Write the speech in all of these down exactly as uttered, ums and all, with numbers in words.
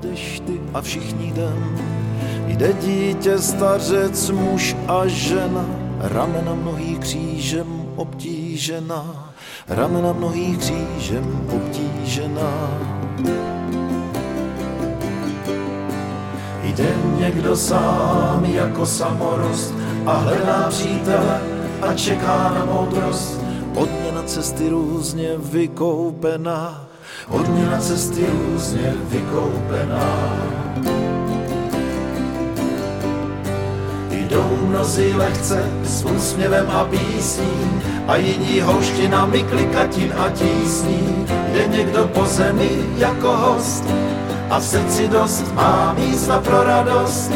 jdeš ty a všichni jdem. Jde dítě, stařec, muž a žena, ramena mnohý křížem obtížená, ramena mnohý křížem obtížená. Jde někdo sám jako samorost a hledá přítele a čeká na moudrost. Odměna cesty různě vykoupená, odměna cesty různě vykoupená. Jdou mnozí lehce s úsměvem a písní a jiní houštinami klikatin a tísní. Jde někdo po zemi jako host a v srdci dost má místa pro radost.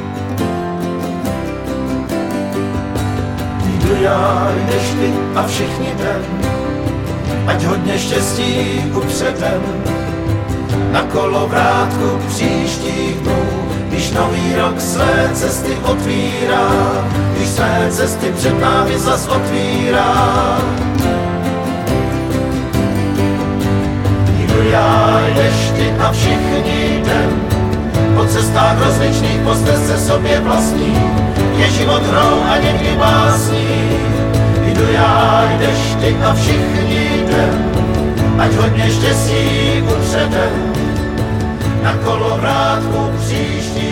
Jdu já, jdeš ty a všichni jdem, ať hodně štěstí upředem na kolovrátku příštích dnů, když nový rok své cesty otvírá, když své cesty před námi zas otvírá. Jdu já, jdeš ty a všichni jdem, po cestách rozličných, po stezce sobě vlastní, je život hrou a někdy básní. Jdu já, jdeš ty a všichni jdem, ať hodně štěstí upředem na kolovrátku příští